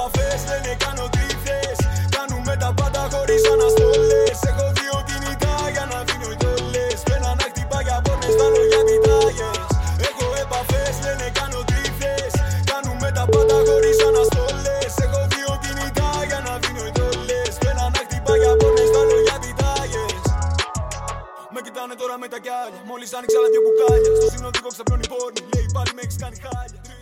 επαφές, λένε κάνω τρίφες. Κάνουμε τα πάντα χωρίς αναστολές. Έχω δύο κινητά για να δίνω εντολές. Φαίνα να χτυπά για πόρνες, βάλω για πιτάγες. Έχω επαφές, λένε κάνω τρίφες. Κάνουμε τα πάντα χωρίς αναστολές. Έχω δύο κινητά για να δίνω εντολές. Φαίνα να χτυπά για πόρνες, βάλω για πιτάγες. Με κοιτάνε τώρα με τα κιάλια. Μόλις άνοιξα άλλα δύο μπουκάλια. Στο συνοδικό ξαπλώνει πόρνη. Λέει πάλι με έχεις κάνει χάλια.